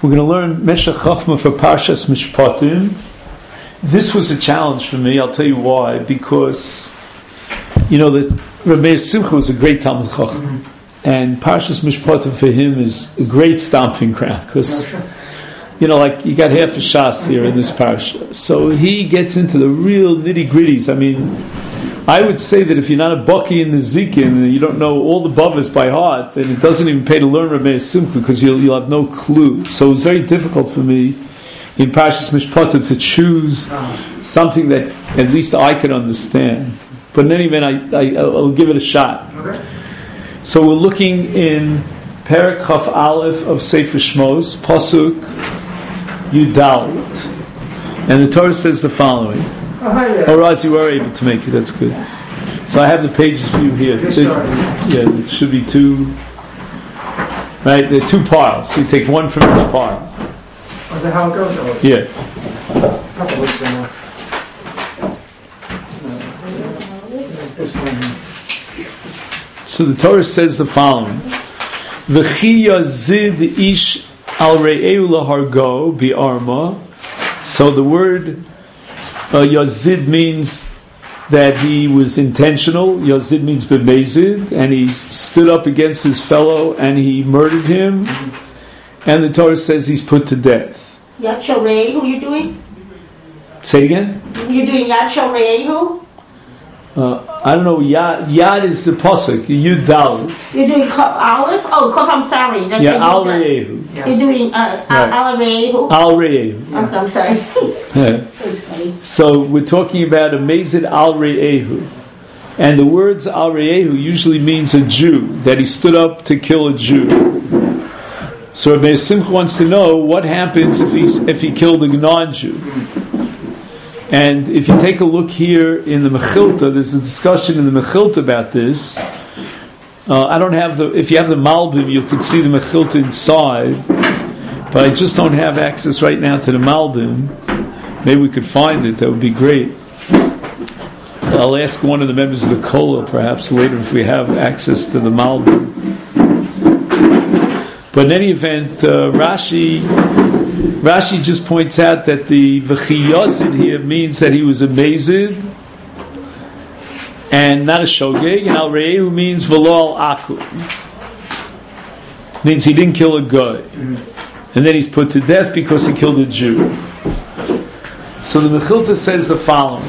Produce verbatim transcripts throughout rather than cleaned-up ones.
We're going to learn Meshech Chochmah for Parshas Mishpatim. This was a challenge for me. I'll tell you why. Because, you know, that Rabbi Simcha was a great Talmid Chacham. Mm-hmm. And Parshas Mishpatim for him is a great stomping ground. Because, you know, like, you got half a shas here in this parsha. So he gets into the real nitty-gritties. I mean, I would say that if you're not a Baki in the Zikin and you don't know all the Bavas by heart, then it doesn't even pay to learn Rabbi Simcha because you'll, you'll have no clue. So it was very difficult for me in Parshas Mishpatim to choose something that at least I could understand. But in any event, I, I, I'll give it a shot. Okay. So we're looking in Perek Chaf Aleph of Sefer Shmos, Pasuk Yudalit. And the Torah says the following. Oh, Raz, you were able to make it. That's good. So I have the pages for you here. They, yeah, it should be two. Right, there are two piles. So you take one from each pile. Is that how it goes? Or? Yeah. So the Torah says the following: V'chi yazid ish al re'eu lahargo bi'arma. So the word Uh, Yazid means that he was intentional. Yazid means b'mezid, and he stood up against his fellow and he murdered him. And the Torah says he's put to death. Yad Shel Re'ehu, you doing? Say it again? You're doing Yad Shel Re'ehu? Uh, I don't know. Yad, Yad is the pasuk. Yud Dal. You're doing Aleph? Oh, Kof, I'm sorry. That's yeah, Al Re'ehu. Yeah. You're doing uh, right. Al Re'ehu? Al Re'ehu. Okay, I'm sorry. Yeah. That was funny. So we're talking about a Mezid Al Re'ehu. And the words Al Re'ehu usually means a Jew, that he stood up to kill a Jew. So Rabbi Simcha wants to know what happens if he, if he killed a non-Jew. And if you take a look here in the Mechilta, there's a discussion in the Mechilta about this. Uh, I don't have the, if you have the Malbim, you can see the Mechilta inside, but I just don't have access right now to the Malbim. Maybe we could find it, that would be great. I'll ask one of the members of the Kola perhaps later if we have access to the Malbim. But in any event, uh, Rashi Rashi just points out that the V'chi Yazid here means that he was a Mezid and not a Shogeg, and Al Re'ehu means V'lo Al Aku. Means he didn't kill a guy. And then he's put to death because he killed a Jew. So the Mechilta says the following: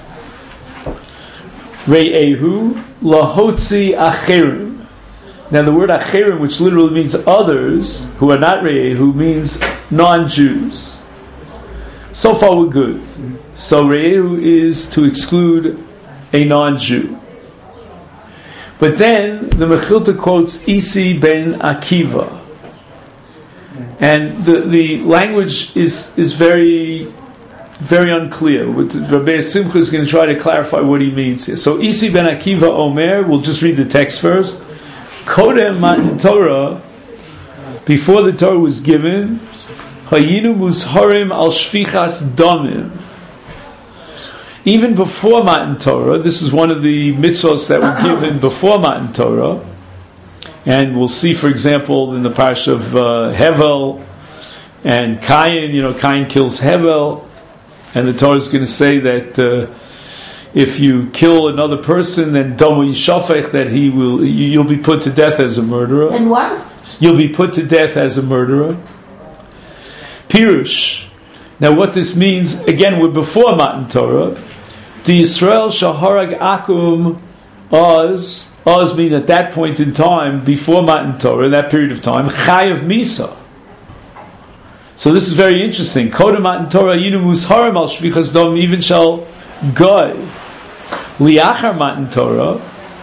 Re'ehu lahotzi acherim. Now the word acherim, which literally means others, who are not Re'ehu, means non-Jews. So far we're good. So Re'ehu is to exclude a non-Jew. But then the Mechilta quotes Isi ben Akiva. And the, the language is, is very very unclear. Rabbi Simcha is going to try to clarify what he means here. So Isi ben Akiva Omer, we'll just read the text first. Kodem Matan Torah, before the Torah was given, Hayinu Muzharim al Shvichas Damim. Even before Matan Torah, this is one of the mitzvos that were given before Matan Torah, and we'll see, for example, in the parsha of uh, Hevel and Cain. You know, Cain kills Hevel, and the Torah is going to say that. Uh, If you kill another person, then Domo Yishafech, that he will, you'll be put to death as a murderer. And what? You'll be put to death as a murderer. Pirush. Now, what this means, again, we're before Matan Torah. The Yisrael Shaharag Akum Oz. Oz means at that point in time, before Matan Torah, that period of time, Chayav Misa. So this is very interesting. Kodem Matan Torah Yinu Musharim al Shvichas Dom, even shall Goy. Liachar Matan Torah,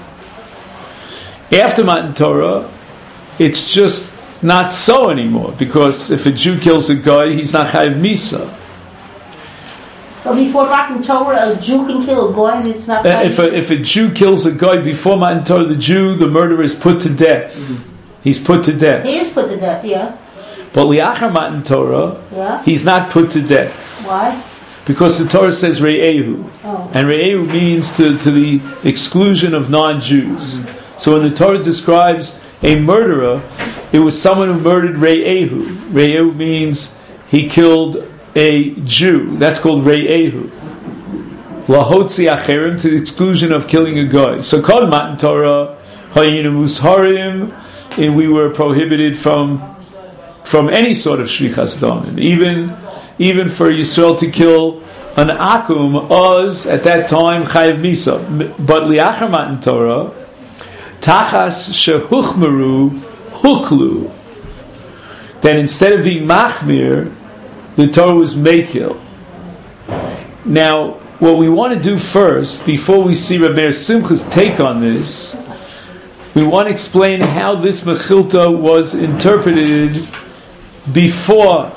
after Matan Torah, it's just not so anymore, because if a Jew kills a guy, he's not Chayav Misa. So before Matan Torah, a Jew can kill a guy, and it's not. Uh, if a if a Jew kills a guy before Matan Torah, the Jew, the murderer, is put to death. Mm-hmm. He's put to death. He is put to death, yeah. But Liachar Matan Torah, yeah. He's not put to death. Why? Because the Torah says Re'ehu. Oh. And Re'ehu means to, to the exclusion of non-Jews. Mm-hmm. So when the Torah describes a murderer, it was someone who murdered Re'ehu. Re'ehu means he killed a Jew. That's called Re'ehu. Lahotzi acherim, to the exclusion of killing a guy. So called Matan Torah, hayinu musharim, and we were prohibited from from any sort of shlichas damim. Even even for Yisrael to kill an akum, oz at that time chayav misa. But liachar Matan Torah, tachas shehuchmeru huklu. That instead of being machmir, the Torah was mekil. Now, what we want to do first, before we see Rabbi Simcha's take on this, we want to explain how this Mechilta was interpreted before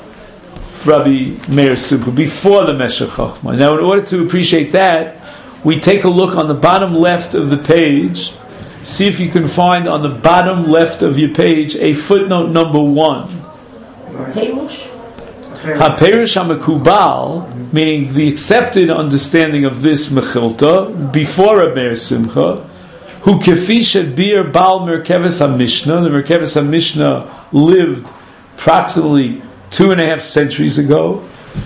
Rabbi Meir Simcha, before the Meshech Chochmah. Now, in order to appreciate that, we take a look on the bottom left of the page. See if you can find on the bottom left of your page a footnote number one. Perush? HaPerush HaMekubal, meaning the accepted understanding of this Mechilta before Rabbi Meir Simcha, who kefi shebir Baal Merkeves HaMishnah, the Merkeves HaMishnah lived approximately two and a half centuries ago,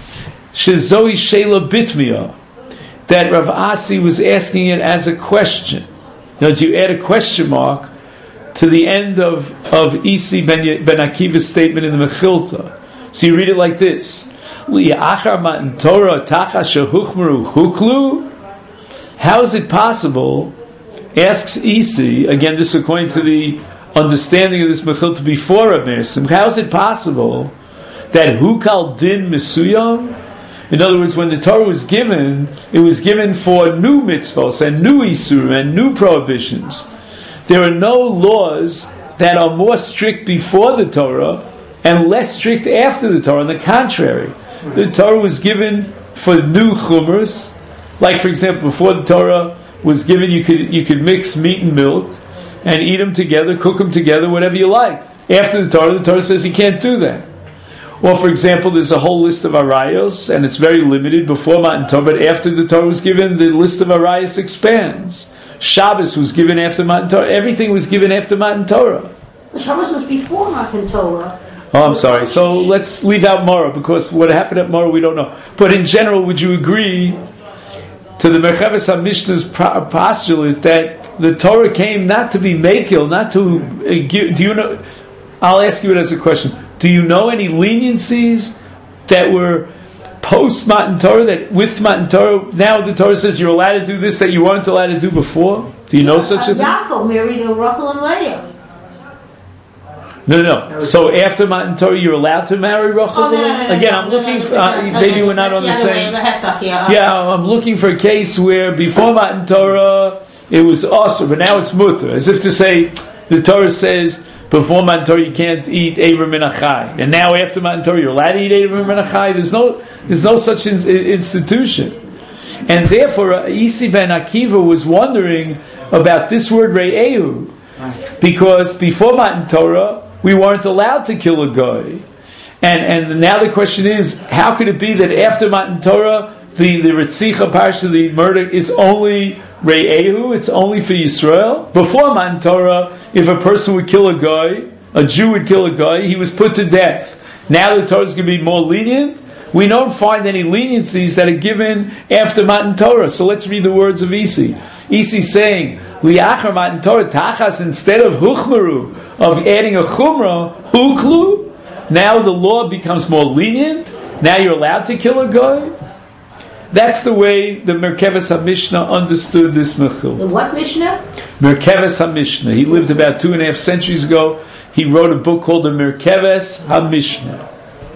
shezoi sheila bitmia, that Rav Asi was asking it as a question. Now, do you add a question mark to the end of, of Isi Ben, ben Akiva's statement in the Mechilta? So you read it like this: Li'achar Matan Torah tachas shehuchmeru huklu. How is it possible? Asks Isi, again, this according to the understanding of this Mechilta before Rav Meir Simcha. How is it possible that hukal din misuyam? In other words, when the Torah was given, it was given for new mitzvos and new isurim and new prohibitions. There are no laws that are more strict before the Torah and less strict after the Torah. On the contrary, the Torah was given for new chumras. Like, for example, before the Torah was given, you could you could mix meat and milk and eat them together, cook them together, whatever you like. After the Torah, the Torah says you can't do that. Or, for example, there's a whole list of arayos, and it's very limited before Matan Torah, but after the Torah was given, the list of arayos expands. Shabbos was given after Matan Torah. Everything was given after Matan Torah. The Shabbos was before Matan Torah. Oh, I'm sorry. So let's leave out Morah, because what happened at Morah we don't know. But in general, would you agree to the Merkeves HaMishnah's postulate that the Torah came not to be mekil, not to uh, give? Do you know? I'll ask you it as a question. Do you know any leniencies that were post Matan Torah, that with Matan Torah, now the Torah says you're allowed to do this that you weren't allowed to do before? Do you know such a thing? Yaakov married a Rachel and Leah. No, no, no. So after Matan Torah, you're allowed to marry Rachel? Oh, no, no, no, Again, no, I'm no, looking no, for, uh, no, maybe no, we're not on the that's same. the heck, yeah. Yeah, I'm looking for a case where before Matan Torah, it was awesome, but now it's mutter. As if to say, the Torah says, before Matan Torah you can't eat Eiver Min Achai, and now after Matan Torah you're allowed to eat Eiver Min Achai. There's no, there's no such in, in, institution, and therefore uh, Isi ben Akiva was wondering about this word Re'ehu, because before Matan Torah we weren't allowed to kill a guy, and and now the question is, how could it be that after Matan Torah the the Ritzicha Parsha, the murder, is only Re'ehu, it's only for Yisrael? Before Matan Torah, if a person would kill a guy, a Jew would kill a guy, he was put to death. Now the Torah is going to be more lenient. We don't find any leniencies that are given after Matan Torah. So let's read the words of Isi. Isi saying, Liachar Matan Torah tachas, instead of huchmeru, of adding a chumrah, huklu, now the law becomes more lenient. Now you're allowed to kill a guy. That's the way the Merkeves HaMishnah understood this Mechil. The what Mishnah? Merkeves HaMishnah. He lived about two and a half centuries ago. He wrote a book called the Merkeves HaMishnah.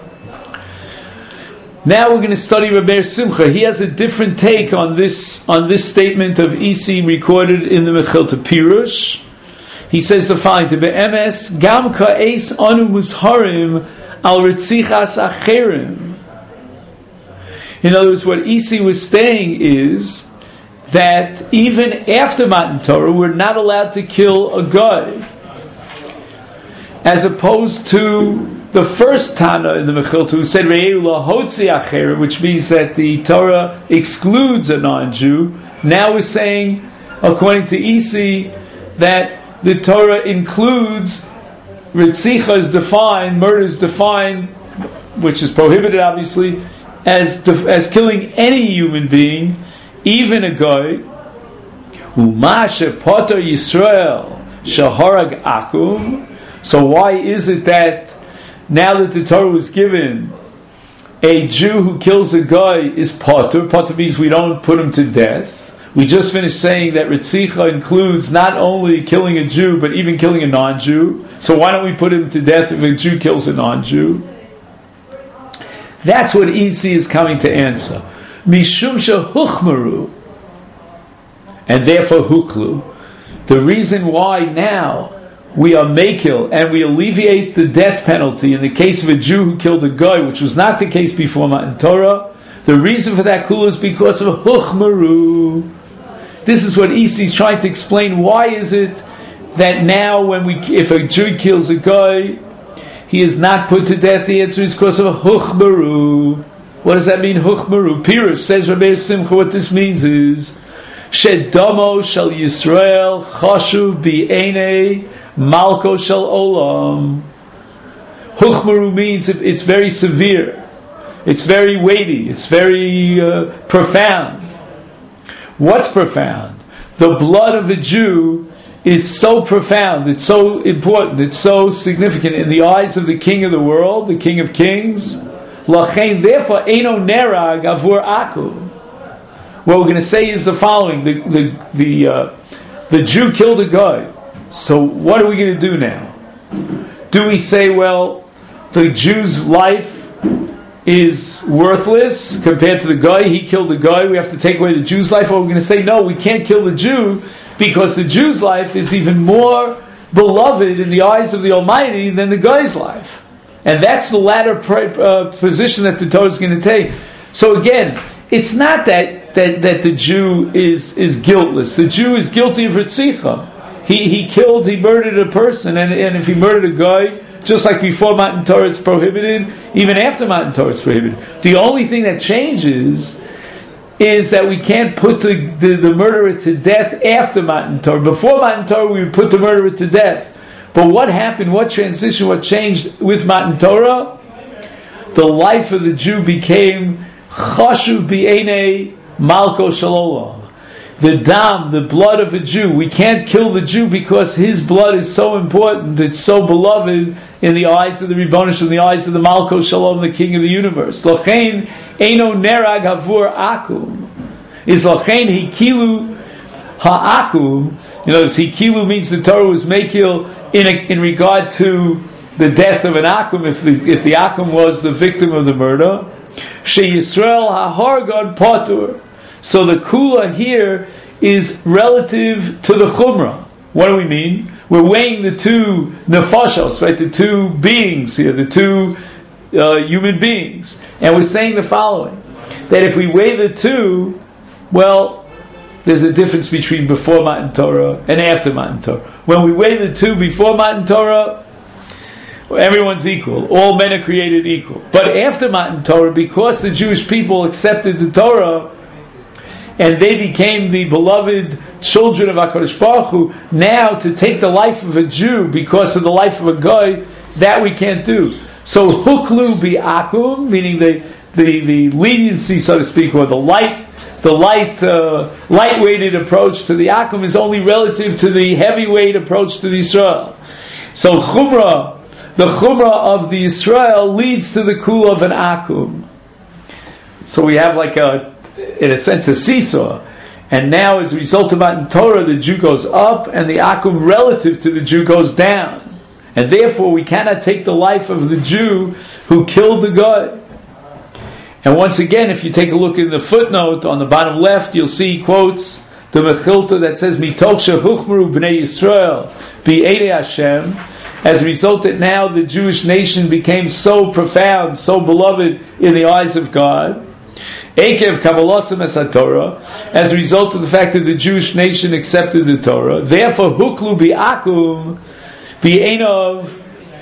Now we're going to study Rabbi Simcha. He has a different take on this on this statement of Isi recorded in the Mechilta Pirush. He says the following: Be'emes gam ka'es anu musharim al ritzichas acherim. In other words, what Isi was saying is that even after Matan Torah, we're not allowed to kill a guy, as opposed to the first Tana in the Mechilta who said Re'eu lahotzi acher, which means that the Torah excludes a non-Jew. Now we're saying, according to Isi, that the Torah includes Ritzicha is defined, murder is defined, which is prohibited obviously, as as killing any human being, even a guy. Umashe Potter Yisrael Shaharag Akum. So why is it that now that the Torah was given, a Jew who kills a guy is Potter? Potter means we don't put him to death. We just finished saying that Ritzicha includes not only killing a Jew, but even killing a non-Jew. So why don't we put him to death if a Jew kills a non-Jew? That's what E C is coming to answer. Mishum shehuchmaru, and therefore huklu. The reason why now we are makil and we alleviate the death penalty in the case of a Jew who killed a guy, which was not the case before Matan Torah, the reason for that kula is because of huchmaru. This is what E C is trying to explain. Why is it that now when we, if a Jew kills a guy, he is not put to death? The answer is because of a huchmaru. What does that mean, huchmaru? Pirush says Rabbi Simcha, what this means is Shedamo shel Yisrael chashuv bi'enei malko shel olam. Huchmaru means it, it's very severe, it's very weighty, it's very uh, profound. What's profound? The blood of a Jew is so profound, it's so important, it's so significant in the eyes of the King of the world, the King of Kings. Lachein, therefore, eino nerag avur akum. What we're going to say is the following: the the the, uh, the Jew killed a guy. So what are we going to do now? Do we say, well, the Jew's life is worthless compared to the guy? He killed the guy. We have to take away the Jew's life. Or we're going to say, no, we can't kill the Jew because the Jew's life is even more beloved in the eyes of the Almighty than the guy's life. And that's the latter uh, position that the Torah is going to take. So again, it's not that, that, that the Jew is, is guiltless. The Jew is guilty of Ritzicha. He he killed, he murdered a person, and, and if he murdered a guy, just like before Matan Torah it's prohibited, even after Matan Torah it's prohibited. The only thing that changes is that we can't put the, the, the murderer to death after Matan Torah. Before Matan Torah we would put the murderer to death. But what happened, what transition, what changed with Matan Torah? The life of the Jew became chashuv bi'enei malko shel olam. The dam, the blood of a Jew. We can't kill the Jew because his blood is so important, it's so beloved in the eyes of the Ribbonish, in the eyes of the Malko Shalom, the King of the universe. Lochein eino nerag havur akum. Is lochein hikilu ha'akum. You know, hikilu means the Torah was makil in a, in regard to the death of an akum, if the, if the akum was the victim of the murder. She Yisrael ha'hargon potur. So the kula here is relative to the chumrah. What do we mean? We're weighing the two nefashos, right? The two beings here, the two uh, human beings, and we're saying the following: that if we weigh the two, well, there's a difference between before Matan Torah and after Matan Torah. When we weigh the two before Matan Torah, everyone's equal. All men are created equal. But after Matan Torah, because the Jewish people accepted the Torah, and they became the beloved children of HaKadosh Baruch Hu, now to take the life of a Jew because of the life of a guy, that we can't do. So huklu bi'akum, meaning the, the, the leniency, so to speak, or the light, the light, uh, light-weighted approach to the akum is only relative to the heavyweight approach to the Israel. So chumrah, the chumrah of the Israel leads to the kula of an akum. So we have like a, in a sense, a seesaw. And now, as a result of Matan Torah, the Jew goes up, and the akum relative to the Jew goes down. And therefore, we cannot take the life of the Jew who killed the guy. And once again, if you take a look in the footnote on the bottom left, you'll see quotes the Mechilta that says, "Mitoch shehuchmeru bnei Yisrael bi'edei Hashem." As a result, that now the Jewish nation became so profound, so beloved in the eyes of God. Ekev Kabbalosam es HaTorah, as a result of the fact that the Jewish nation accepted the Torah. Therefore, huklu bi'akum, bi'enov,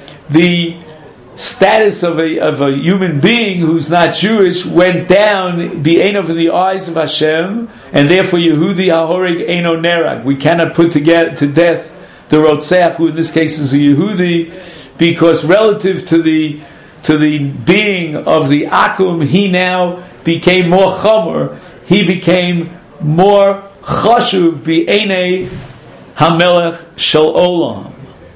the status of a of a human being who's not Jewish went down, bi'enov, in the eyes of Hashem, and therefore Yehudi hahorig eino nerag. We cannot put to, get, to death the Rotzeach, who in this case is a Yehudi, because relative to the to the being of the Akum, he now became more Chomer, he became more Chashuv B'Einei HaMelech Shel Olam.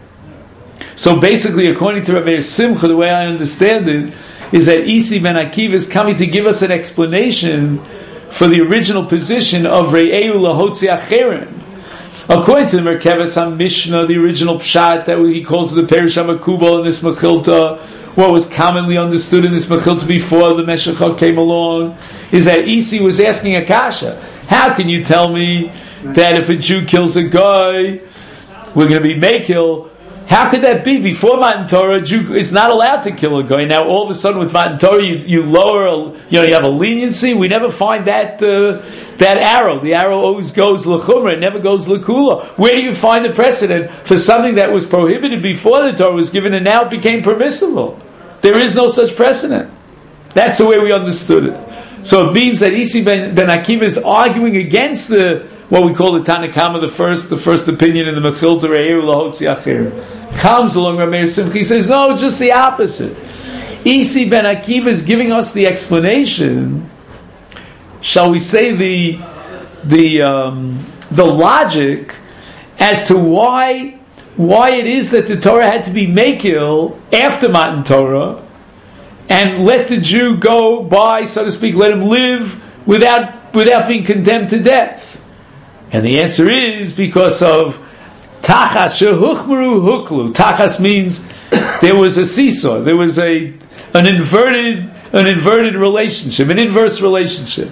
So basically, according to Rav Meir Simcha, the way I understand it, is that Isi ben Akiva is coming to give us an explanation for the original position of Re'eu Lahotzi Acherim. According to the Merkeves HaMishnah, the original Pshat that he calls the Perish HaMakubal in this Mechilta, what was commonly understood in this Mechilta before the Meshachah came along, is that Isi was asking Akasha, how can you tell me that if a Jew kills a guy, we're going to be Mekil? How could that be? Before Matan Torah, a Jew is not allowed to kill a guy. Now, all of a sudden, with Matan Torah, you, you lower, a, you know, you have a leniency. We never find that uh, that arrow. The arrow always goes l'chumra. It never goes l'kula. Where do you find the precedent for something that was prohibited before the Torah was given and now it became permissible? There is no such precedent. That's the way we understood it. So it means that Isi ben, ben Akiva is arguing against the what we call the Tanakama, the first, the first opinion in the Mechilta Re'eu Lahotzi Acher. Comes along Rav Meir Simcha, he says, no, just the opposite. Isi ben Akiva is giving us the explanation, shall we say the the um, the logic as to why why it is that the Torah had to be Mekil after Matan Torah and let the Jew go by, so to speak, let him live without without being condemned to death. And the answer is because of Tachas shehuchmeru huklu. Tachas means there was a seesaw, there was a an inverted an inverted relationship, an inverse relationship.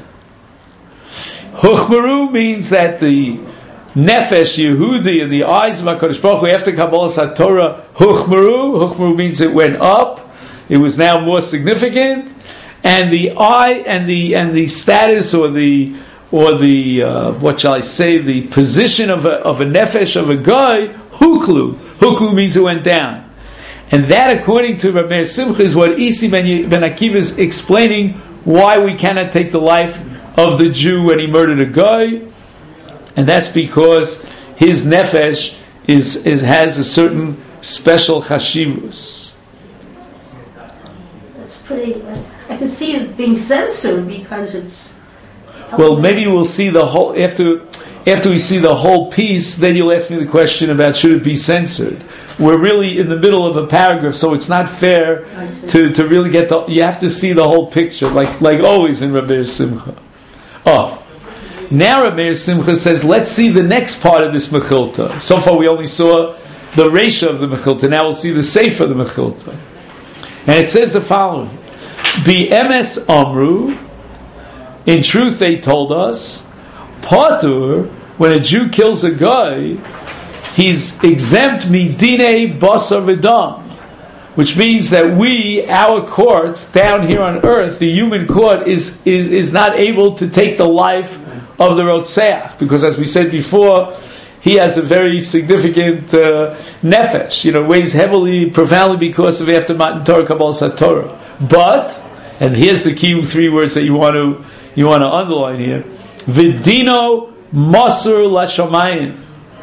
Huchmeru means that the nefesh Yehudi in the eyes of HaKadosh Baruch Hu after Kabbalas HaTorah, Huchmeru, Huchmeru means it went up, it was now more significant, and the eye and the and the status or the or the, uh, what shall I say, the position of a, of a nefesh, of a guy, huklu. Huklu means it went down. And that, according to Rav Meir Simcha, is what Isi ben, ben Akiva is explaining why we cannot take the life of the Jew when he murdered a guy. And that's because his nefesh is, is has a certain special chashivus. That's pretty, I can see it being censored because it's well, maybe we'll see the whole after after we see the whole piece. Then you'll ask me the question about should it be censored. We're really in the middle of a paragraph, so it's not fair to, to really get the. You have to see the whole picture, like like always in Rav Meir Simcha. Oh, now Rav Meir Simcha says, let's see the next part of this Mechilta. So far, we only saw the Reisha of the Mechilta. Now we'll see the Sefer of the Mechilta, and it says the following: Bi emes amru. In truth, they told us, Patur, when a Jew kills a guy, he's exempt midine basar v'dam, which means that we, our courts down here on earth, the human court is is, is not able to take the life of the Rotzeach, because as we said before, he has a very significant uh, nefesh, you know, weighs heavily, profoundly because of after Matan Torah, Kabbalas HaTorah. But, and here's the key three words that you want to You want to underline here. Vidino Masur Lashamayim.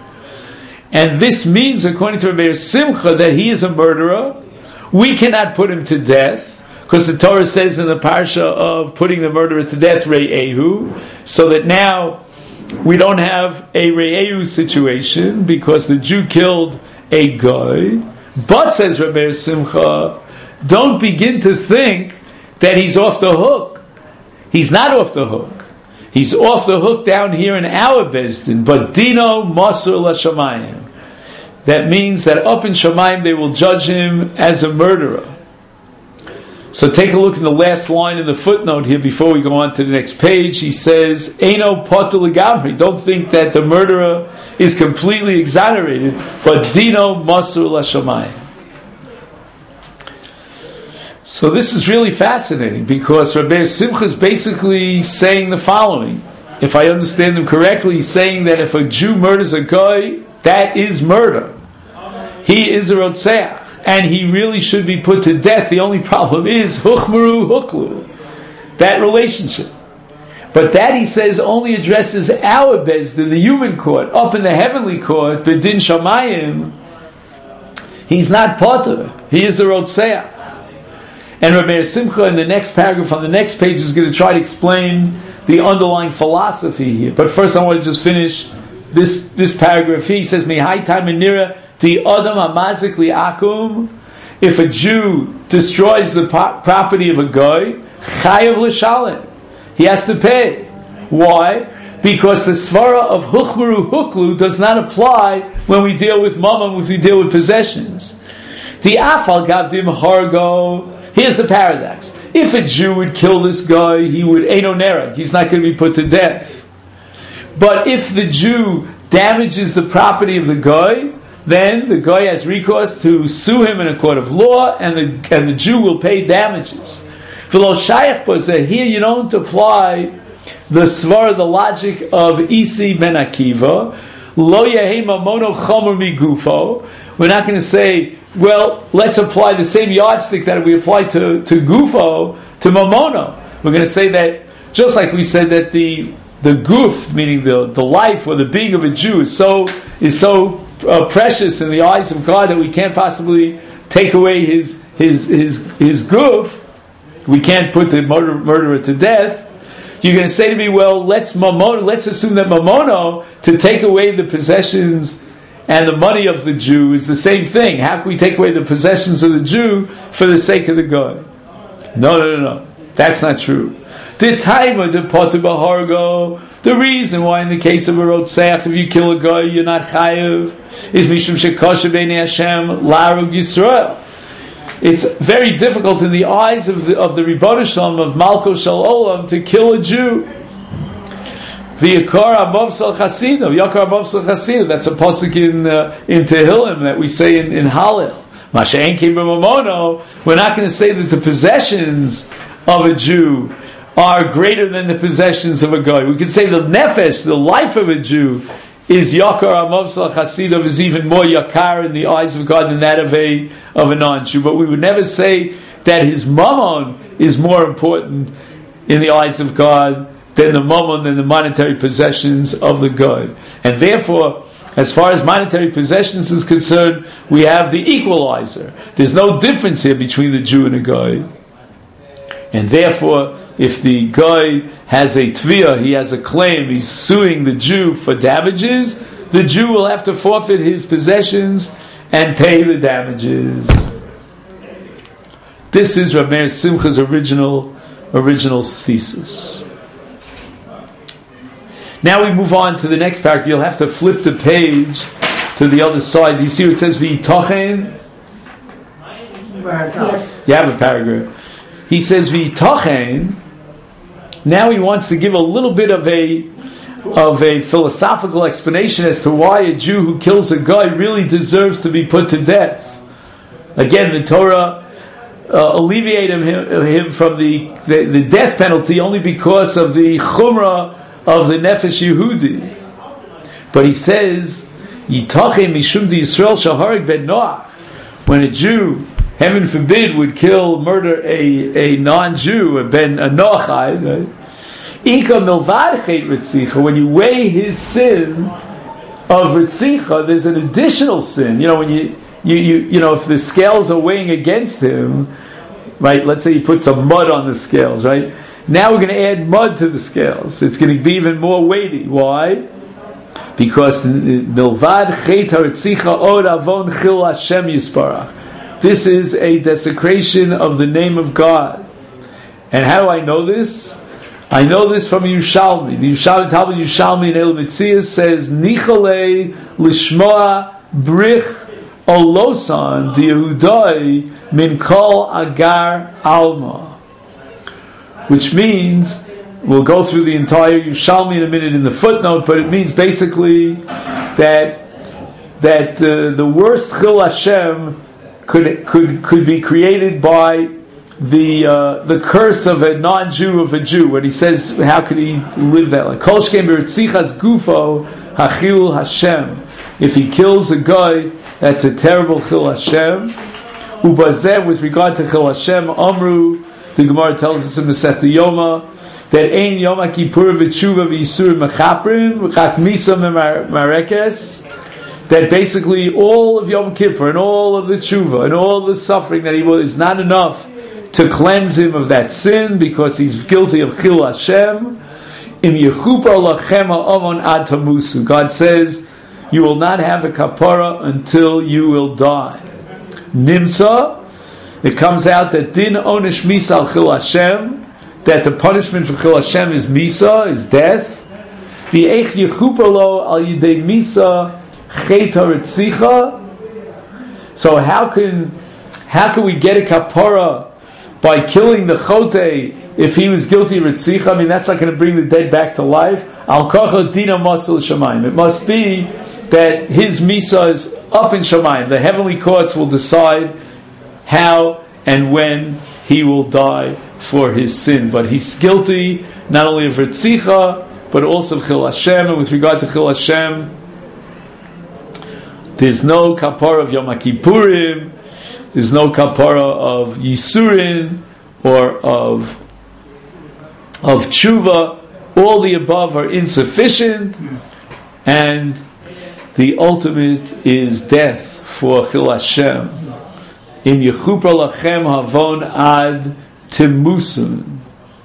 And this means, according to Rav Meir Simcha, that he is a murderer. We cannot put him to death, because the Torah says in the parsha of putting the murderer to death, Re'ehu, so that now we don't have a Re'ehu situation, because the Jew killed a guy. But, says Rav Meir Simcha, don't begin to think that he's off the hook. He's not off the hook. He's off the hook down here in our Bezdin. But Dino Masur LaShamayim. That means that up in Shamayim they will judge him as a murderer. So take a look in the last line in the footnote here before we go on to the next page. He says, Eino Potul Gamri. Don't think that the murderer is completely exonerated, but Dino Masur LaShamayim. So this is really fascinating because Rav Meir Simcha is basically saying the following. If I understand him correctly, he's saying that if a Jew murders a guy, that is murder. He is a Rotzeach, and he really should be put to death. The only problem is Huchmeru Huklu, that relationship. But that, he says, only addresses our Bezdin, the human court. Up in the heavenly court, B'din Shamayim, he's not potter. He is a rotzeach. And Rabbi Simcha in the next paragraph on the next page is going to try to explain the underlying philosophy here. But first I want to just finish this this paragraph. He says, Mihai Taimanira the Adam Amazikli Akum. If a Jew destroys the po- property of a guy, Chayav L'Shalem. He has to pay. Why? Because the svara of Huchmaru Huklu does not apply when we deal with mammon, when we deal with possessions. The Afal Gavdim Hargo. Here's the paradox. If a Jew would kill this guy, he would Eino Nerag. He's not going to be put to death. But if the Jew damages the property of the guy, then the guy has recourse to sue him in a court of law, and the and the Jew will pay damages. V'lo shayach b'zeh, here you don't apply the svar, the logic of Isi ben Akiva. Lo yehei mamono chomer migufo. We're not going to say, well, let's apply the same yardstick that we apply to, to Gufo, to Mamono. We're going to say that, just like we said that the the guf, meaning the, the life or the being of a Jew, is so is so uh, precious in the eyes of God that we can't possibly take away his his his his guf. We can't put the murder, murderer to death. You're going to say to me, well, let's Mamono, let's assume that Mamono, to take away the possessions and the money of the Jew, is the same thing. How can we take away the possessions of the Jew for the sake of the God? No, no, no, no. That's not true. The time of the potter b'hargo, the reason why in the case of a rotzeach, if you kill a guy, you're not chayav, is mishum shekosher b'nei Hashem larug Yisrael. It's very difficult in the eyes of the of the Ribono Shalom, of Malko Shel Olam, to kill a Jew. V'yakar above sal chasidim, yakar above sal chasidim. That's a pasuk in uh, in Tehillim that we say in, in Hallel. Masha'en kim b'mamono. We're not going to say that the possessions of a Jew are greater than the possessions of a guy. We could say the nefesh, the life of a Jew, is yakar above sal chasidim, is even more yakar in the eyes of God than that of a of a non-Jew. But we would never say that his mammon is more important in the eyes of God than the mammon, than the monetary possessions of the guy. And therefore, as far as monetary possessions is concerned, we have the equalizer. There's no difference here between the Jew and a guy. And therefore, if the guy has a tviyah, he has a claim, he's suing the Jew for damages, the Jew will have to forfeit his possessions and pay the damages. This is Rav Meir Simcha's original original thesis. Now we move on to the next paragraph. You'll have to flip the page to the other side. Do you see what it says? V'yitochen? Yes. You have a paragraph. He says V'yitochen. Now he wants to give a little bit of a of a philosophical explanation as to why a Jew who kills a guy really deserves to be put to death. Again, the Torah uh, alleviated him, him from the, the, the death penalty only because of the chumrah of the nefesh Yehudi. But he says, Yitachem mishum di Yisrael shaharig ben Noach. When a Jew, heaven forbid, would kill, murder a, a non-Jew, a ben a Noachite, right? When you weigh his sin of Ritzicha, there's an additional sin. You know, when you, you, you, you know, if the scales are weighing against him, right? Let's say you put some mud on the scales, right? Now we're going to add mud to the scales. It's going to be even more weighty. Why? Because milvad chet haritzicha od avon chil Hashem yisparach. This is a desecration of the name of God. And how do I know this? I know this from Yerushalmi. The Yerushalmi, Talmud Yerushalmi in El Mitzias says, Nicholei lishmoa brich olosan di Yehudai min kol agar alma. Which means, we'll go through the entire Yerushalmi in a minute in the footnote, but it means basically that that uh, the worst Chil Hashem could could could be created by the uh, the curse of a non-Jew of a Jew. When he says, how could he live that life? Kol shkem b'ritzichas gufo hachil Hashem. If he kills a guy, that's a terrible Chil Hashem. Ubazeh, with regard to Chil Hashem, Amru, the Gemara tells us in Masechta Yoma that ein Yom Kippur v'tshuva v'yisur mechaprim v'chak misa marekes. that basically all of Yom Kippur and all of the tshuva and all the suffering that he was is not enough to cleanse him of that sin because he's guilty of Chil Hashem. Im yechupa lachem ha'avon ad tamusu. God says, you will not have a kapara until you will die. Nimsa, it comes out that din onish misa al Chil Hashem, that the punishment for Chil Hashem is misa, is death. V'eich yechupa lo al yidei misa chet haretzicha. So how can how can we get a kapara by killing the chote if he was guilty of Ritzicha? I mean, that's not going to bring the dead back to life. Al kocha dina masul shamayim. It must be that his misa is up in shamayim. The heavenly courts will decide how and when he will die for his sin. But he's guilty not only of Ritzicha, but also of Chil Hashem. And with regard to Chil Hashem, there's no kapara of Yom Kippurim, there's no kapara of Yisurin or of of Tshuva. All the above are insufficient, and the ultimate is death for Chil Hashem. Im yechupra lachem havon ad timusun.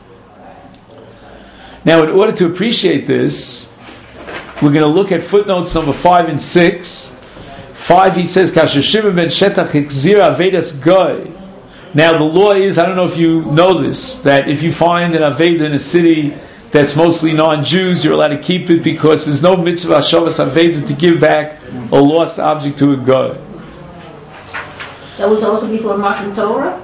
Now, in order to appreciate this, we're going to look at footnotes number five and six. Five, he says, Kasher Shimon ben Shetach hikzir avedas goy. Now, the law is, I don't know if you know this, that if you find an aveda in a city that's mostly non-Jews, you're allowed to keep it because there's no mitzvah hashavas aveda to give back a lost object to a goy. That was also before Matan Torah?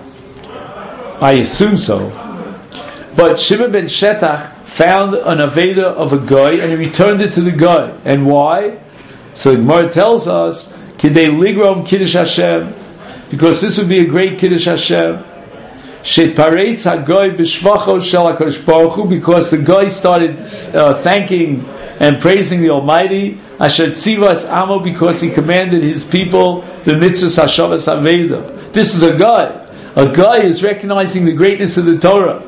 I assume so. But Shimon ben Shetach found an aveda of a goy and he returned it to the goy. And why? So the Gemara tells us, Kidei ligrom kiddush Hashem, because this would be a great kiddush Hashem. Shepareitz hagoy b'shvacho shel HaKadosh Baruch Hu, because the guy started uh, thanking and praising the Almighty. Asher tzivas amo, because he commanded his people the mitzvahs hashavas aveda. This is a guy. A guy is recognizing the greatness of the Torah.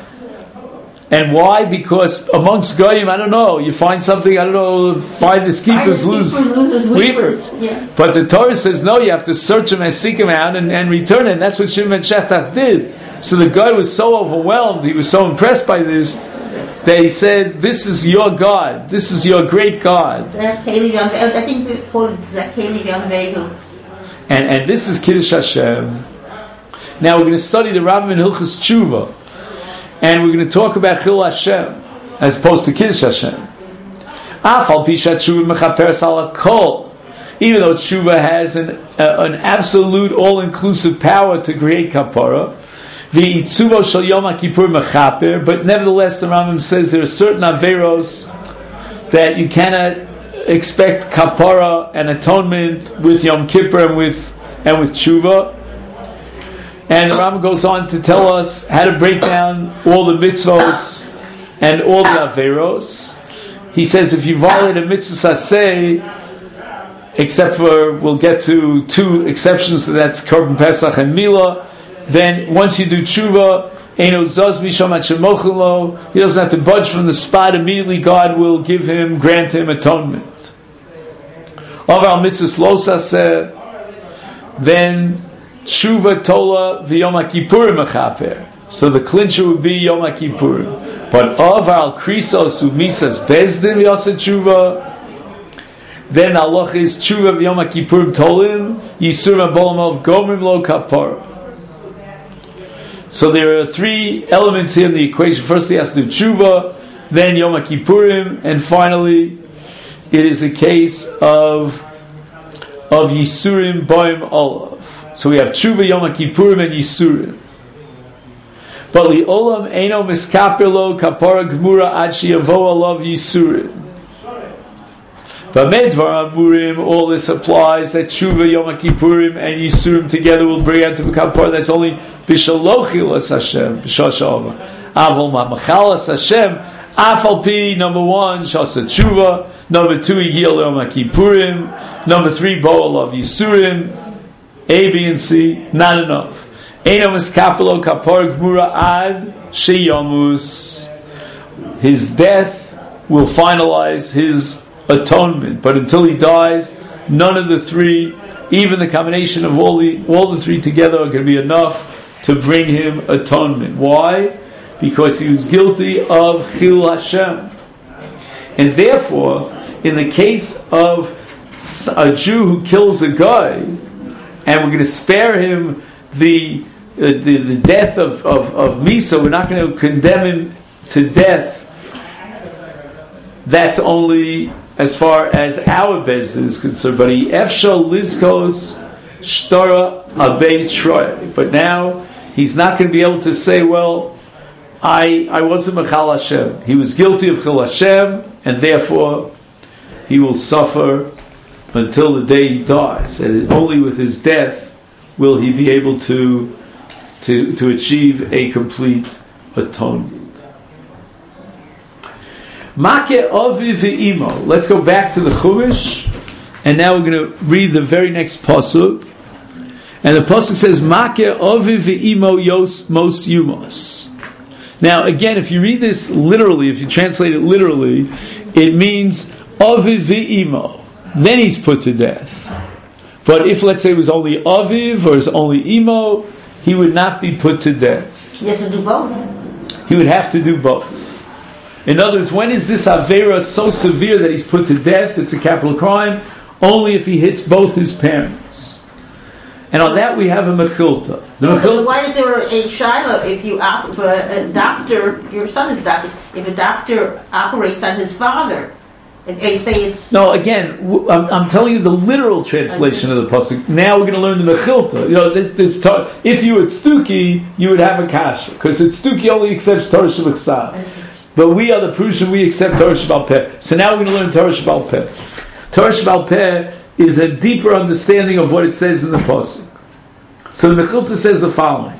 And why? Because amongst goyim, I don't know, you find something, I don't know, find the keepers, lose weavers. Yeah. But the Torah says, no, you have to search him and seek him out and, and return it. And that's what Shimon ben Shetach did. So the guy was so overwhelmed, he was so impressed by this, that he said, this is your God, this is your great God. I think we call it Zakeli V'Yam. And and this is Kiddush Hashem. Now we're going to study the Rambam in Hilchos Tshuva. And we're going to talk about Chil Hashem as opposed to Kiddush Hashem. Afal pisha tshuva mechaperes ala kol. Even though tshuva has an uh, an absolute all-inclusive power to create kapara, v'itzuvo shel Yom Kippur mechaper. But nevertheless, the Rambam says there are certain averos that you cannot expect kapara and atonement with Yom Kippur and with and with tshuva. And the Rambam goes on to tell us how to break down all the mitzvos and all the averos. He says if you violate a mitzvah saseh, except for, we'll get to two exceptions, so that's Korban Pesach and Milah, then once you do tshuva, Eino zaz misham ad shemochen lo, he doesn't have to budge from the spot, immediately God will give him, grant him atonement. Aval mitzvahs lo saseh, then Tshuva Tola v'Yom Kippurim mechaper. So the clincher would be Yom Kippurim. But of al krisos umisas bezdin v'yasa tshuva, then Allah is tshuva v'Yom Kippurim tolim yisur abolam of gomrim lo kapara. So there are three elements here in the equation. First he has to do tshuva, then Yom Kippurim, and finally it is a case of of yisurim boim olav. So we have Tshuva, Yom Kippurim, and Yisurim. But li olam eino miskaper lo kapara gemura ad sheyavo alav Yisurim. But medvar amurim, all this applies that Tshuva, Yom Kippurim, and Yisurim together will bring out to the kapara. That's only b'shalochil as Hashem, b'shashava. Avol ma'machal as Hashem. Afal pi, number one, shasa Tshuva. Number two, yigil Yom Kippurim. Number three, bo alav Yisurim. A, B, and C, not enough. Einomis kapelo kapor gmura ad sheyamus. His death will finalize his atonement, but until he dies, none of the three, even the combination of all the all the three together, are going to be enough to bring him atonement. Why? Because he was guilty of Chil Hashem. And therefore, in the case of a Jew who kills a guy, and we're going to spare him the uh, the, the death of, of, of Misa, we're not going to condemn him to death. That's only as far as our Bezdin is concerned. But he efshal lizkos shtara abei troy. But now he's not going to be able to say, well, I I wasn't Mechal Hashem. He was guilty of Chil Hashem, and therefore he will suffer until the day he dies. And only with his death will he be able to to to achieve a complete atonement. Make avi v'imo. Let's go back to the Chumash, and now we're going to read the very next pasuk. And the pasuk says, "Make avi v'imo yos mos yumos." Now, again, if you read this literally, if you translate it literally, it means avi v'imo. Then he's put to death. But if, let's say, it was only aviv or it's only imo, he would not be put to death. He has to do both. He would have to do both. In other words, when is this Avera so severe that he's put to death? It's a capital crime. Only if he hits both his parents. And on that we have a mechilta. The No, mechilta. why is there a shiloh if you opt for a, a doctor, your son is a doctor, if a doctor operates on his father, and they say it's... No, again, w- I'm, I'm telling you the literal translation of the pasuk. Now we're going to learn the mechilta. You know, this, this tar- if you were Tztuki, you would have a kasha, because Tztuki only accepts Torah Shabbat. But we are the Prussian, we accept Torah Shebal Peh. So now we're going to learn Torah Shebal Peh. Torah Shebal Peh is a deeper understanding of what it says in the pasuk. So the Mechilta says the following: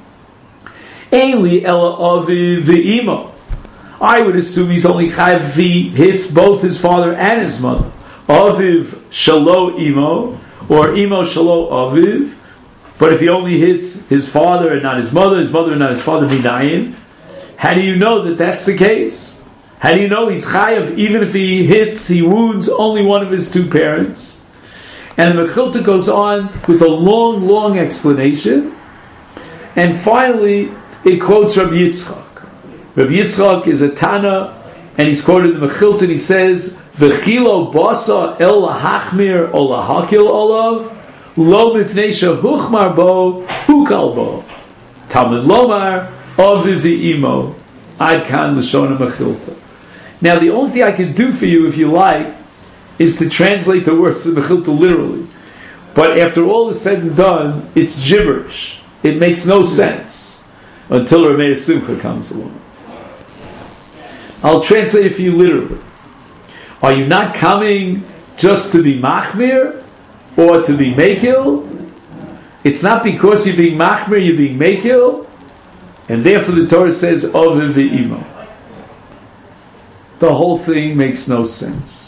Eili ela avi v'imo. I would assume he's only chayv if he hits both his father and his mother. Aviv shalo imo, or imo shalo aviv. But if he only hits his father and not his mother, his mother and not his father, minayin. How do you know that that's the case? How do you know he's chayav even if he hits, he wounds only one of his two parents? And the Mechilta goes on with a long, long explanation. And finally, it quotes Rabbi Yitzchak. Rabbi Yitzchak is a Tana, and he's quoted in the Mechilta, and he says, V'chilo basa el lahachmir o lahakil olav, lo mipnei shehuchmar bo, hukal bo. Talmud lomar, aviv v'imo, ad kan l'shon Mechilta. Now, the only thing I can do for you, if you like, is to translate the words of the Mechilta literally. But after all is said and done, it's gibberish. It makes no sense until Rameh Simcha comes along. I'll translate it for you literally. Are you not coming just to be machmir or to be mekil? It's not because you're being machmir, you're being mekil, and therefore the Torah says aviv v'imo. The whole thing makes no sense.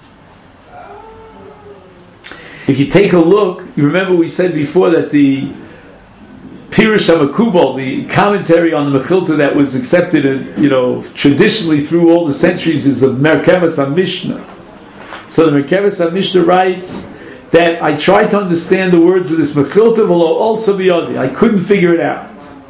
If you take a look, you remember we said before that the Pirush HaMakubal, the commentary on the Mechilta that was accepted, in, you know, traditionally through all the centuries, is the Merkevas HaMishnah. So the Merkevas HaMishnah writes that I tried to understand the words of this Mechilta, v'lo also biyadi. I couldn't figure it out.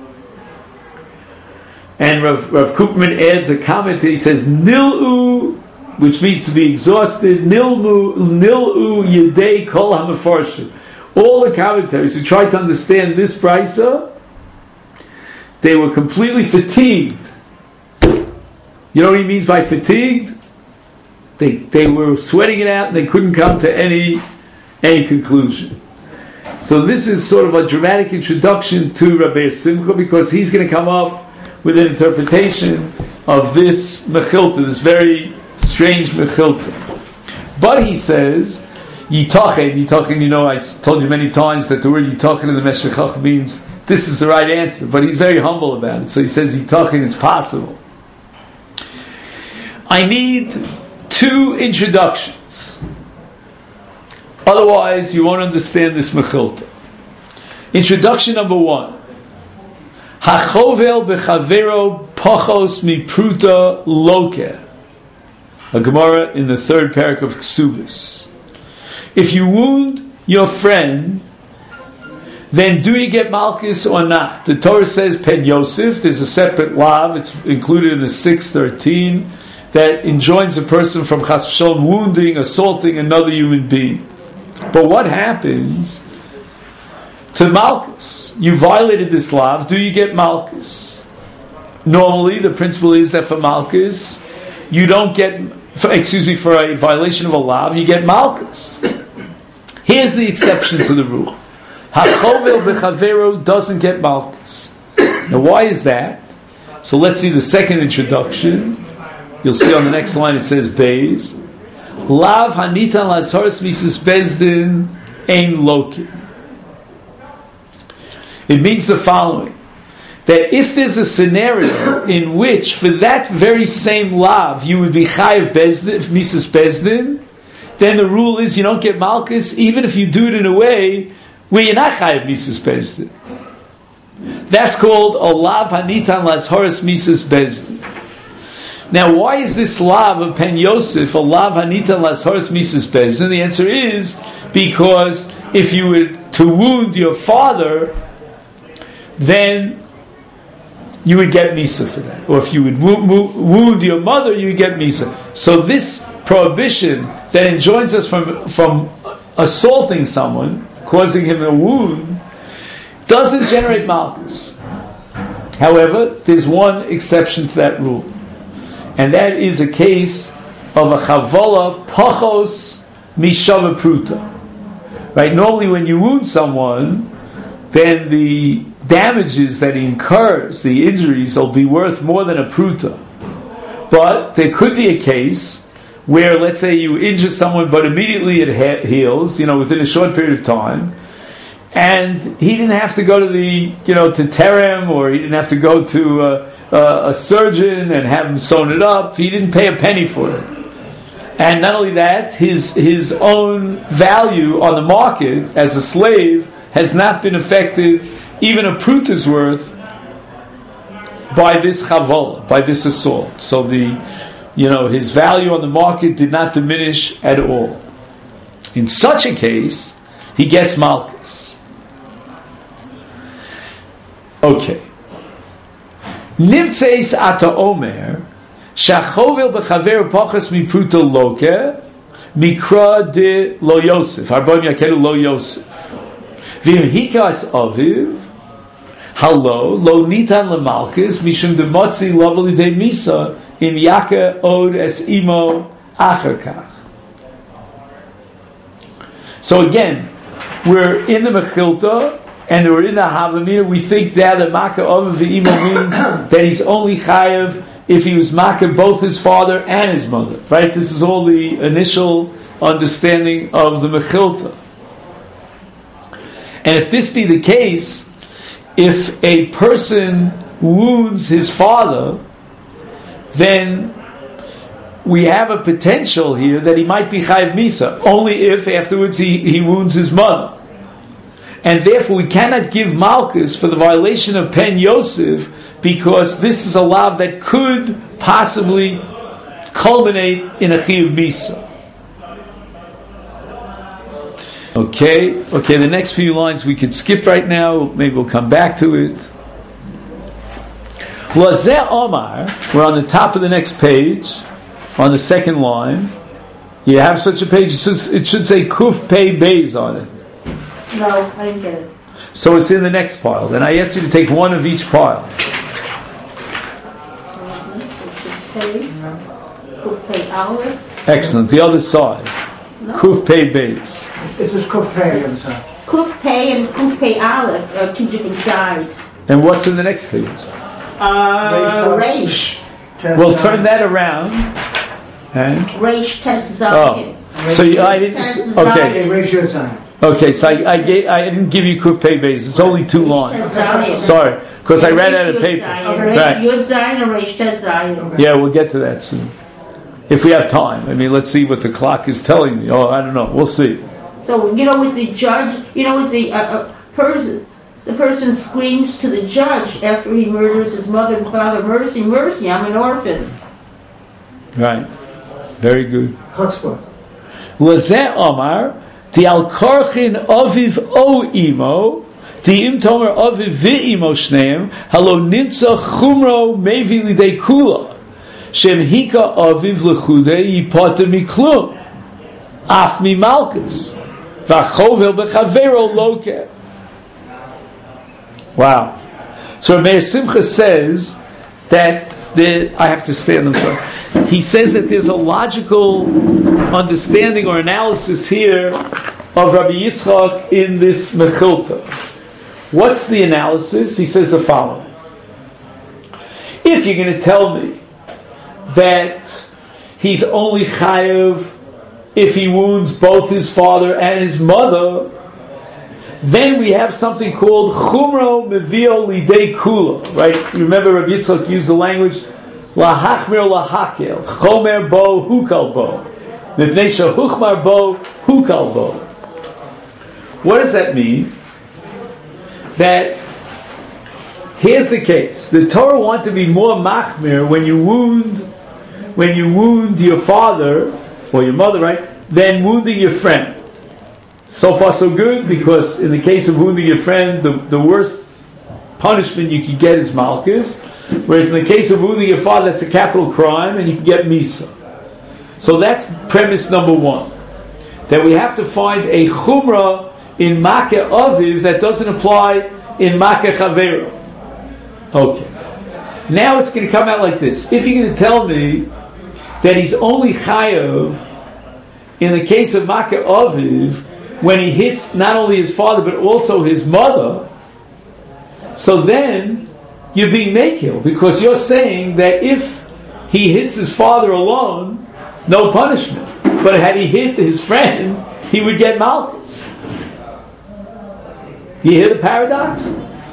And Rav, Rav Koopman adds a comment. He says, Nil'u, which means to be exhausted, Nil'u, Nil'u Yedei Kol HaMefarshim. All the commentaries who tried to understand this brisa, they were completely fatigued. You know what he means by fatigued? They they were sweating it out and they couldn't come to any any conclusion. So this is sort of a dramatic introduction to Rabbi Simcha, because he's going to come up with an interpretation of this Mechilta, this very strange Mechilta. But he says, Yitachen, Yitachen, you know, I told you many times that the word Yitachen in the Meshechach means this is the right answer, but he's very humble about it. So he says Yitachen is possible. I need two introductions. Otherwise, you won't understand this Mechilta. Introduction number one. Hachovel bechavero pachos mi pruta loke. A Gemara in the third parak of Ksubis. if you wound your friend, then do you get Malchus or not? The Torah says Pen Yosef, there's a separate lav, it's included in the six thirteen, that enjoins a person from Chas v'Shalom wounding, assaulting another human being. But what happens to Malchus? You violated this lav, do you get Malchus? Normally, the principle is that for Malchus, you don't get, for, excuse me, for a violation of a lav, you get Malchus. Here's the exception to the rule. Hachovel b'chavero doesn't get Malchus. Now, why is that? So let's see the second introduction. You'll see on the next line it says Beis. Lav hanitan lazharis misus bezdin ein loki. It means the following: that if there's a scenario in which for that very same lav you would be chayiv bezdin, misus bezdin, then the rule is you don't get Malchus even if you do it in a way where you're not chayiv misus bezdin. That's called a lav hanitan lazharis misus bezdin. Now, why is this lav of Pen Yosef a lav hanitan lazharis misus bezdin? The answer is because if you were to wound your father, then you would get misa for that. Or if you would wo- wo- wound your mother, you would get misa. So this prohibition that enjoins us from from assaulting someone, causing him a wound, doesn't generate Malchus. However, there's one exception to that rule, and that is a case of a chavola pachos mishava pruta. Right? Normally, when you wound someone, then the damages that he incurs, the injuries, will be worth more than a pruta. But there could be a case where, let's say, you injure someone, but immediately it he- heals, you know, within a short period of time, and he didn't have to go to the, you know, to Terem, or he didn't have to go to uh, uh, a surgeon and have him sewn it up. He didn't pay a penny for it. And not only that, his his own value on the market as a slave has not been affected, even a pruta's worth, by this chaval, by this assault. So the, you know, his value on the market did not diminish at all. In such a case, he gets Malchus. Okay. Nimtzeis ata omer shachovel b'chaver pachas mi pruta loke mikra de lo Yosef harbon yakelu lo Yosef v'im hikas aviv halo lo nitan lemalchus mishum demotzi lovely de misa im yaka od es imo acharkach. So again, we're in the Mechilta and we're in the Havamina. We think that the Makkah of the Imo means that he's only chayav if he was Makkah both his father and his mother. Right? This is all the initial understanding of the Mechilta. And if this be the case, if a person wounds his father, then we have a potential here that he might be chayiv misa, only if afterwards he, he wounds his mother. And therefore we cannot give Malchus for the violation of Pen Yosef, because this is a lav that could possibly culminate in a chayiv misa. Okay, okay, the next few lines we could skip right now, maybe we'll come back to it. Lazeh Omar, we're on the top of the next page, on the second line. You have such a page, it, says, it should say Kuf Pei Beis on it. No, I didn't get it. So it's in the next pile. Then I asked you to take one of each pile. Kuf Pei Aleph. Excellent. The other side. No. Kuf Pei Beis. It was Kuf Pei on the side. Kuf Pei and Kuf Pei Aleph are two different sides. And what's in the next page? Uh, Reish. We'll turn that around. And Reish Tes Zayin. oh, so you, I didn't. Okay. Raise your sign. Okay, so I, I, gave, I didn't give you Kuf Pei Beis. It's only two lines. Sorry, because I ran out of paper. Right. Yud Zayin and Reish Tes Zayin. Yeah, we'll get to that soon. If we have time. I mean, let's see what the clock is telling me. Oh, I don't know. We'll see. So, you know, with the judge, you know, with the uh, uh, person, the person screams to the judge after he murders his mother and father, mercy, mercy, I'm an orphan. Right. Very good. Chutzpah. Lazeh Omar, the al karchin aviv o imo, the im tomer aviv v'imo shneim, halo nimtza chumro mevi lidei kula, shem hika aviv lechudei yipata miklum, af mi malchus, v'achovel b'chavero loke. Wow. So Meir Simcha says that the, I have to stand, I'm sorry. He says that there's a logical understanding or analysis here of Rabbi Yitzchak in this Mechilta. What's the analysis? He says the following. If you're going to tell me that he's only chayav if he wounds both his father and his mother, then we have something called chumro mevio lidei kula, right? You remember Rabbi Yitzchak used the language lahachmir lahakel, chomer bo hukal bo, mipnei shehuchmar bo hukal bo. What does that mean? That here's the case: the Torah want to be more machmir when you wound, when you wound your father or your mother, right? Than wounding your friend. So far so good, because in the case of wounding your friend, the, the worst punishment you can get is malchus, whereas in the case of wounding your father, that's a capital crime, and you can get misa. So that's premise number one. That we have to find a chumrah in makeh aviv that doesn't apply in makeh chavero. Okay. Now it's going to come out like this. If you're going to tell me that he's only chayav in the case of makeh aviv, when he hits not only his father but also his mother, so then you're being makil, because you're saying that if he hits his father alone, no punishment. But had he hit his friend, he would get malchus. You hear the paradox?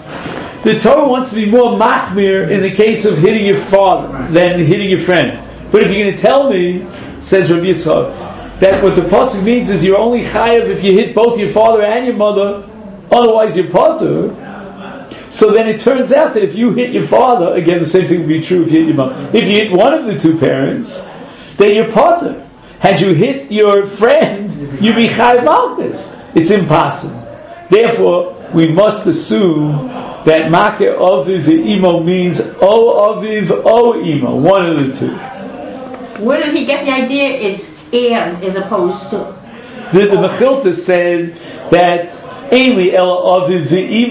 The Torah wants to be more machmir in the case of hitting your father than hitting your friend. But if you're going to tell me, says Rabbi Yitzchak, that what the pasuk means is you're only chayav if you hit both your father and your mother, otherwise you're potter. So then it turns out that if you hit your father, again the same thing would be true if you hit your mother. If you hit one of the two parents, then you're potter. Had you hit your friend, you'd be chayav malchus. It's impossible. Therefore, we must assume that makeh aviv v'imo means o aviv o imo, one of the two. Where did he get the idea? It's and as opposed to the, the Mechilta said that Eili Ela Aviv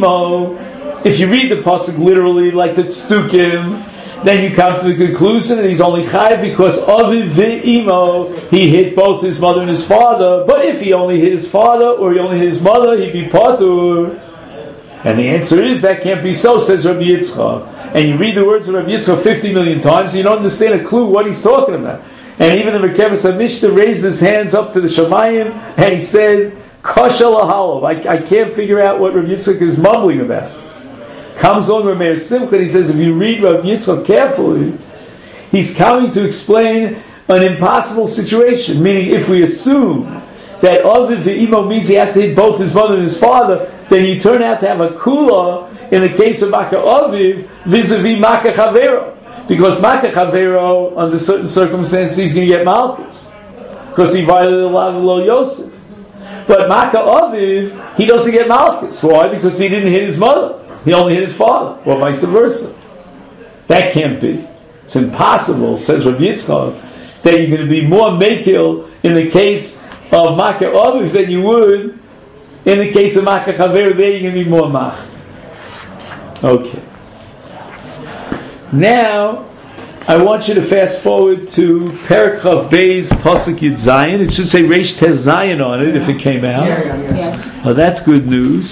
V'imo. If you read the pasuk literally, like the Tzdukim, then you come to the conclusion that he's only chayav because Aviv V'imo, he hit both his mother and his father. But if he only hit his father or he only hit his mother, he'd be patur. And the answer is that can't be so, says Rabbi Yitzchak. And you read the words of Rabbi Yitzchak fifty million times, and you don't understand a clue what he's talking about. And even the Merkavas HaMishnah raised his hands up to the Shamayim, and he said, Kasha lahalov. I, I can't figure out what Rabbi Yitzchak is mumbling about. Comes on Rabbi Meir Simcha, and he says, if you read Rabbi Yitzchak carefully, he's coming to explain an impossible situation. Meaning, if we assume that Aviv V'imo means he has to hit both his mother and his father, then you turn out to have a kula in the case of Makeh Aviv vis-a-vis Makeh Chavero. Because Makeh Chavero, under certain circumstances, he's going to get malchus. Because he violated the law of Lo Yosef. But Makeh Aviv, he doesn't get malchus. Why? Because he didn't hit his mother. He only hit his father. Or vice versa. That can't be. It's impossible, says Rabbi Yitzchak, that you're going to be more mekil in the case of Makeh Aviv than you would in the case of Makeh Chavero. There you're going to be more mach. Okay. Now, I want you to fast forward to Perek Chav Beis Pasuk Yud Zayin. It should say Reish Tez Zayin on it if it came out. Yeah, yeah, yeah. yeah. Oh, that's good news.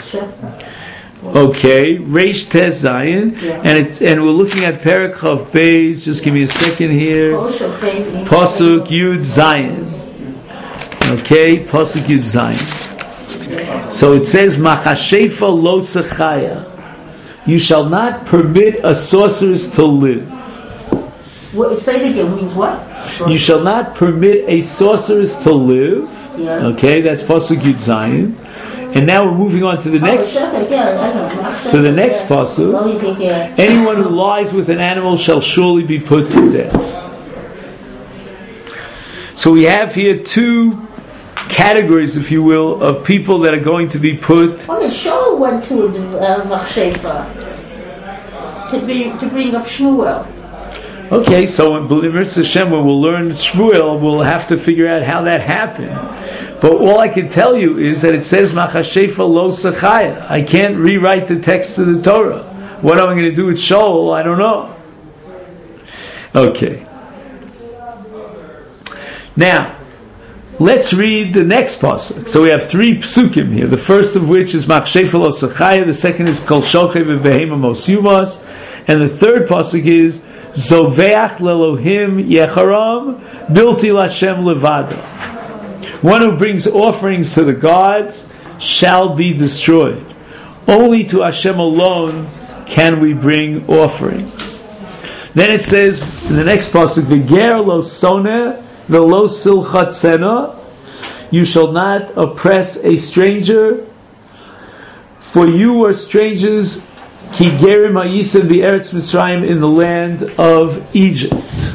Okay, Reish Tez Zayin, Yeah. and it's and we're looking at Perek Chav Beis. Just give me a second here. Pasuk Yud Zayin. Okay, Pasuk Yud Zayin. So it says Machashefa Lo Sechaya. You shall not permit a sorceress to live. What, say it again, means what? You shall not permit a sorceress to live. Yeah. Okay, that's Pasuk Yud Zayin. And now we're moving on to the next oh, yeah, to the next pasuk. Oh, yeah. Anyone who lies with an animal shall surely be put to death. So we have here two categories, if you will, of people that are going to be put. Well, the Shaul went to uh, Machshefa to bring to bring up Shmuel. Okay, so in B'Mirtz Hashem, when we'll learn Shmuel, we'll have to figure out how that happened. But all I can tell you is that it says Machashefa lo sachaya. I can't rewrite the text of the Torah. What am I going to do with Shaul? I don't know. Okay. Now, let's read the next pasuk. So we have three psukim here. The first of which is Machashefa lo sachaya. The second is Kol shochev v'behema mos yumas. And the third pasuk is Zoveach lelohim yecharam bilti lashem levada. One who brings offerings to the gods shall be destroyed. Only to Hashem alone can we bring offerings. Then it says in the next pasuk, V'ger lo soneh v'lo silchatzena. You shall not oppress a stranger, for you are strangers. Ki gerim ha'yisav v'eretz Mitzrayim, in the land of Egypt.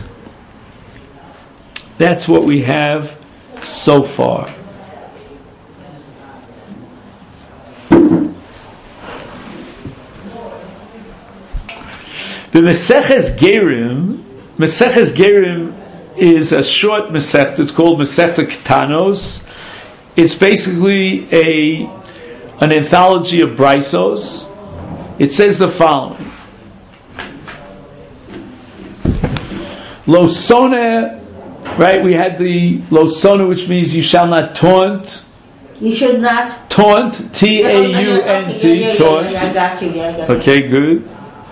That's what we have so far. The Meseches Gerim, Meseches Gerim is a short Mesech. It's called Mesechta Ketanos. It's basically a an anthology of Brisos. It says the following: Losone, right? We had the Losone, which means you shall not taunt. You should not Taunt, T A U N T, taunt. Yeah, I got you. Yeah, I got you. Okay, good.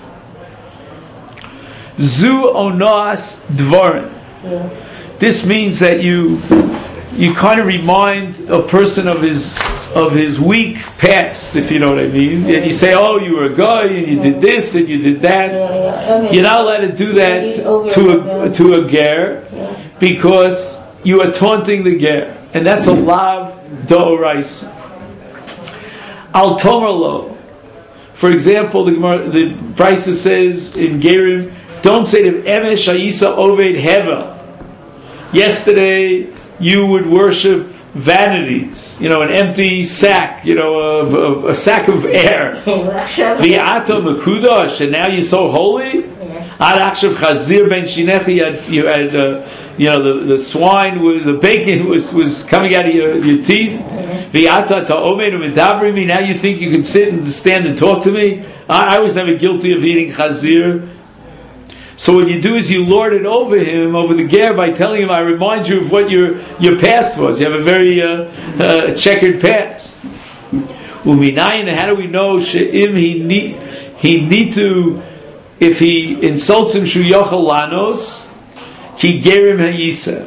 Zu onas dvarim. Yeah. This means that you you kind of remind a person of his of his weak past, if you know what I mean. And you say, "Oh, you were a guy, and you did this, and you did that." Yeah, yeah. Okay. You're not allowed to do that to a to a ger, Yeah. because you are taunting the ger, and that's a lav d'oraisa. Al tomarlo. For example, the the Brisa says in Gerim, don't say to Emesh Ayisa Oved Heva. Yesterday you would worship vanities, you know, an empty sack, you know, a, a, a sack of air. V'ato mekudosh, and now you're so holy. Ad akshav chazir ben shinecha, you had, you had uh, you know, the, the swine, was, the bacon was, was coming out of your, your teeth. V'ato ta'omed u'medabri me, now you think you can sit and stand and talk to me? I, I was never guilty of eating chazir. So what you do is you lord it over him, over the ger, by telling him, I remind you of what your your past was. You have a very uh, uh, checkered past. Uminayin, how do we know she'im he need he need to, if he insults him shu yochel lanos, ki gerim ha'yisa.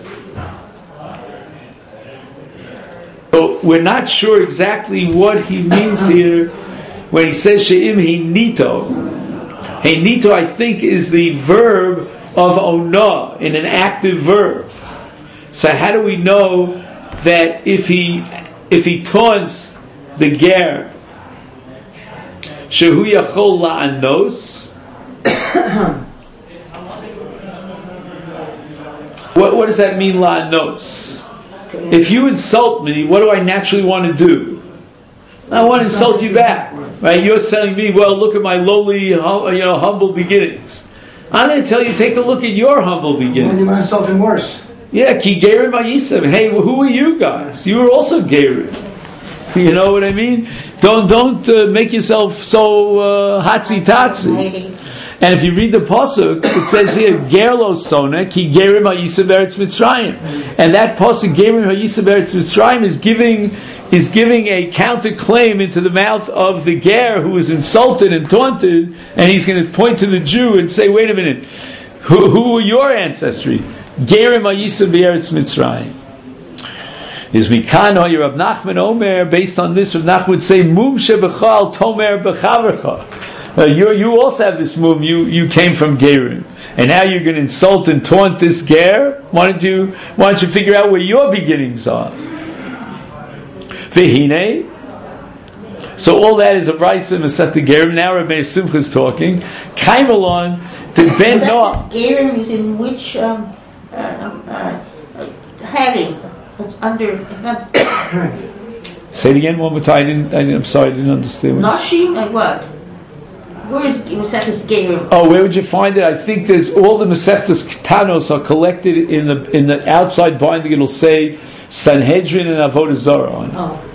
So we're not sure exactly what he means here when he says she'im he nito. Hey, nito, I think, is the verb of ona, in an active verb. So how do we know that if he if he taunts the ger, shehu yachol la'anos? What what does that mean, la'anos? If you insult me, what do I naturally want to do? I want to insult you back, right? You're telling me, well, look at my lowly, you know, humble beginnings. I'm going to tell you, take a look at your humble beginnings. Well, you want to insult him worse. Yeah, ki gerim ha'yisem. Hey, who are you guys? You were also gerim. You know what I mean? Don't don't uh, make yourself so uh, hatzi tatzi. And if you read the pasuk, it says here, gerlo sona ki gerim ha'yisem eretz Mitzrayim, and that pasuk gerim ha'yisem eretz Mitzrayim is giving. is giving a counterclaim into the mouth of the ger who was insulted and taunted, and he's going to point to the Jew and say, wait a minute, who, who are your ancestry? Gerim ha'yisa b'eretz Mitzrayim. Is Mikano, your Rav Nachman Omer, based on this, Rav Nachman would say, Mum shebechal tomer b'chavercha. You you also have this mum, you, you came from Gerim. And now you're going to insult and taunt this ger? Why don't you, why don't you figure out where your beginnings are? V'hinei. So all that is a brayso Masechta Gerim. Now Rabbi Simcha is talking. Kaimelon, the Ben Noach. Gerim is in which um, uh, uh, heading? It's under. Not, Say it again one more time. I didn't, I didn't, I'm sorry, I didn't understand. What Nashim, like what? Where is Masechtas Gerim? Oh, where would you find it? I think there's all the Masechtas Ketanos are collected in the in the outside binding. It'll say Sanhedrin and Avodah Zarah on it. Oh.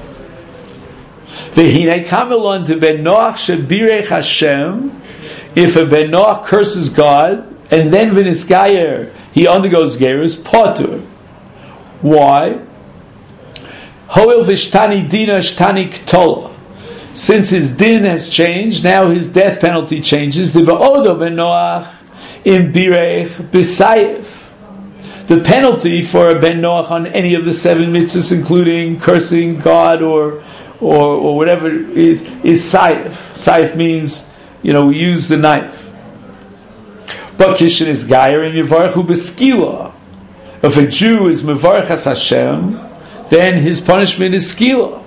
V'hinei kamelon to ben Noach shebirech Hashem. If a ben Noach curses God and then v'nisgayer he undergoes gerus potur. Why? Hoil v'shtani dina shtani k'tola. Since his din has changed, now his death penalty changes. The va'odo ben Noach im birech b'sayev. The penalty for a ben Noach on any of the seven mitzvahs, including cursing God or or, or whatever, is is saif. Saif means, you know, we use the knife. But kishin is gayer and yivarchu b'skila. If a Jew is mevarchas Hashem, then his punishment is skila.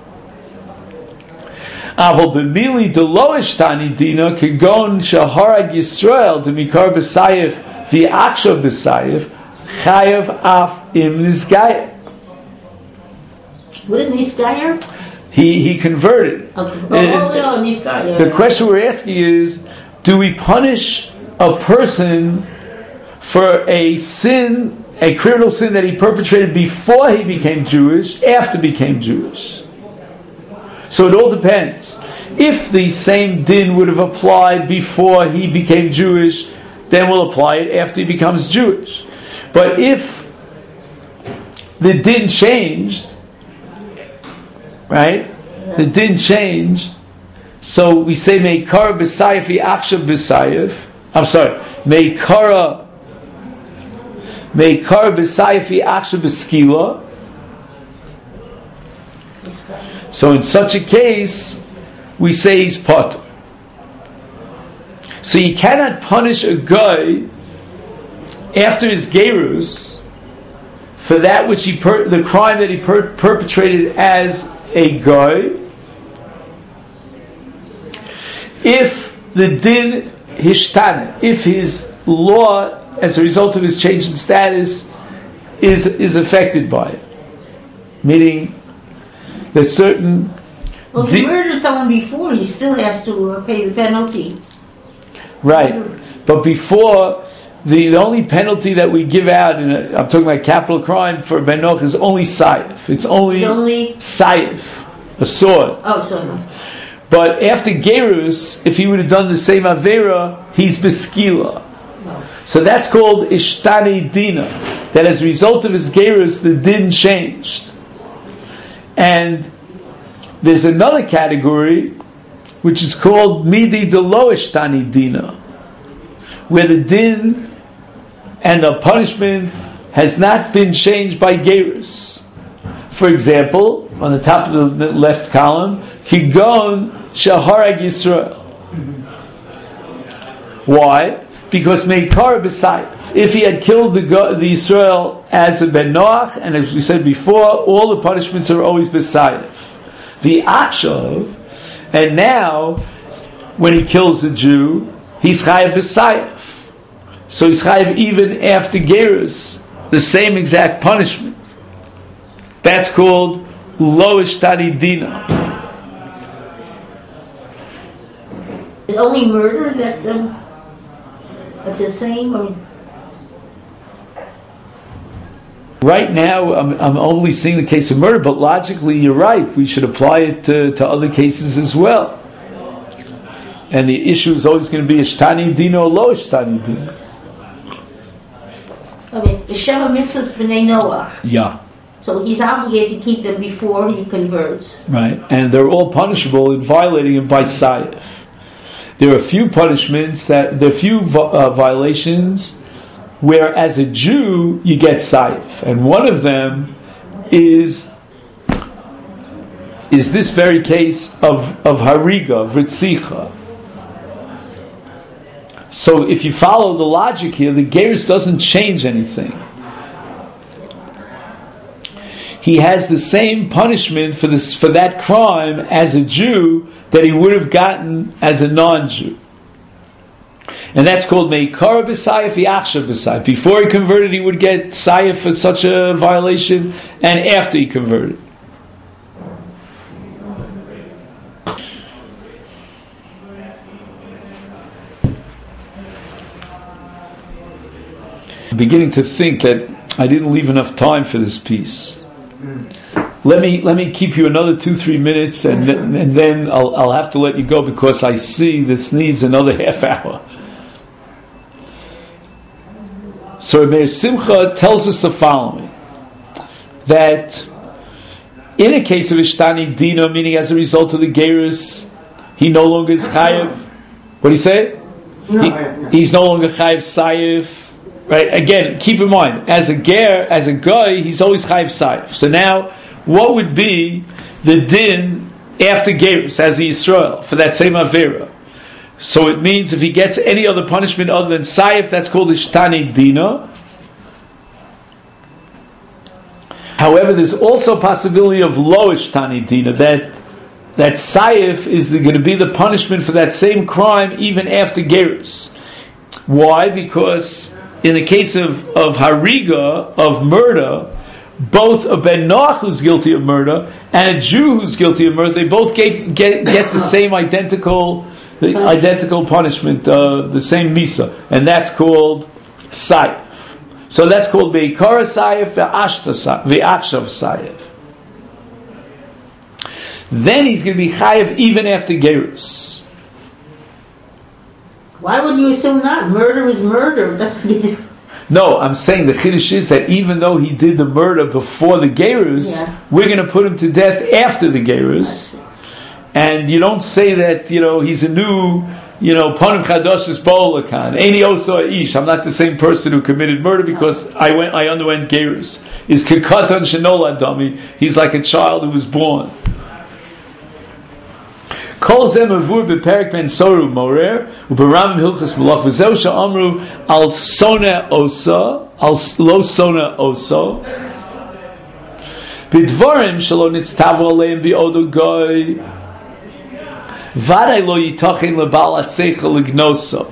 Aval b'mili deloish tani dina kegon shaharag Yisrael to mikar b'sayif v'akshav b'sayif chayav af im nisgayer. What is Nisgayer? He he converted. Okay. Oh, oh, oh, Nisgayer. The question we're asking is, do we punish a person for a sin, a criminal sin that he perpetrated before he became Jewish, after he became Jewish? So it all depends. If the same din would have applied before he became Jewish, then we'll apply it after he becomes Jewish. But if the din changed, right? The din changed, so we say meikar b'sayif v'achshav b'sayif. I'm sorry, meikara meikar b'sayif v'achshav b'skila. So in such a case, we say he's potter. So you cannot punish a guy after his gerus for that which he per- the crime that he per- perpetrated as a guy, if the din hishtana, if his law as a result of his change in status is is affected by it, meaning that certain. Well, if he murdered someone before, he still has to uh, pay the penalty. Right, but before. The, the only penalty that we give out, in a, I'm talking about capital crime for Ben Noach, is only saif. It's only, only saif, a sword. Oh, sorry. But after gerus, if he would have done the same avera, he's beskila. No. So that's called ishtani dina. That as a result of his gerus, the din changed. And there's another category which is called midi delo ishtani dina, where the din and the punishment has not been changed by gerus. For example, on the top of the left column, Kigon Shaharag Yisrael. Why? Because Meikar B'sayif. If he had killed the, the Yisrael as a Ben Noach, and as we said before, all the punishments are always B'sayif. The Akshav, and now, when he kills a Jew, he's Chayav B'sayif. So he's chayav even after gerus, the same exact punishment. That's called lo ishtani dina. Is it only murder that um, that's the same? Or? Right now, I'm, I'm only seeing the case of murder, but logically, you're right. We should apply it to, to other cases as well. And the issue is always going to be ishtani dina or lo ishtani dina. Okay, the Sheva Mitzvahs B'nai Noach. Yeah. So he's obligated to keep them before he converts. Right. And they're all punishable in violating it by sayif. There are a few punishments, that there are a few uh, violations where as a Jew you get sayif. And one of them is is this very case of, of hariga, of ritzicha. So if you follow the logic here, the gerus doesn't change anything. He has the same punishment for this for that crime as a Jew that he would have gotten as a non-Jew. And that's called Meikara b'Sayif Yachshav b'Sayif. Before he converted, he would get Sayif for such a violation, and after he converted. I'm beginning to think that I didn't leave enough time for this piece. Let me let me keep you another two three minutes, and then, and then I'll I'll have to let you go because I see this needs another half hour. So Meir Simcha tells us the following: that in a case of Ishtani Dina, meaning as a result of the Gerus, he no longer is Chayev. What do you say? He, he's no longer Chayev Sayif. Right? Again, keep in mind, as a ger, as a guy, he's always Chayev Sayif. So now, what would be the din after Gerus, as the Yisrael, for that same Avera? So it means if he gets any other punishment other than Sayif, that's called Ishtani Dina. However, there's also a possibility of Lo Ishtani Dina, that that Sayif is going to be the punishment for that same crime even after Gerus. Why? Because in the case of, of Hariga, of murder, both a Ben Noach who's guilty of murder and a Jew who's guilty of murder, they both get, get, get the same identical the identical punishment, uh, the same Misa, and that's called Sayif. So that's called Beikara Sayif Ve'akshav Sayif. Then he's going to be Chayev even after Gerus. Why would you assume not? Murder is murder. That's what you do. No, I'm saying the Chiddush is that even though he did the murder before the Gerus, yeah. we're going to put him to death after the Gerus. And you don't say that, you know, he's a new, you know, Panim Chadosh is Bo'olakan. Eini Oso Ish. I'm not the same person who committed murder because I went, I underwent Gerus. Is Kekatan Shenola Dami. He's like a child who was born. Kol zeh mavur beperek ben soru morer uberam hilchas malach v'zeu she'amru al sona osa al lo sona oso b'dvarim shelo nitztavu aleim bi'odo goy vaday lo yitachin lebal aseichel lignoso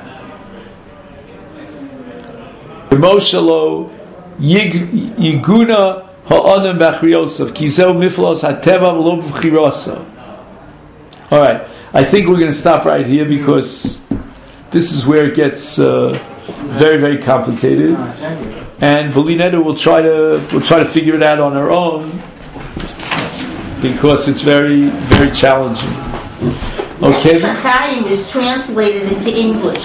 b'moshelo yiguna ha'onem b'achriyosov ki zeu miflos hateva v'lo b'chirosov. All right, I think we're going to stop right here because this is where it gets uh, very, very complicated. And Belinetta will try to will try to figure it out on her own because it's very, very challenging. Okay. Chaim is translated into English.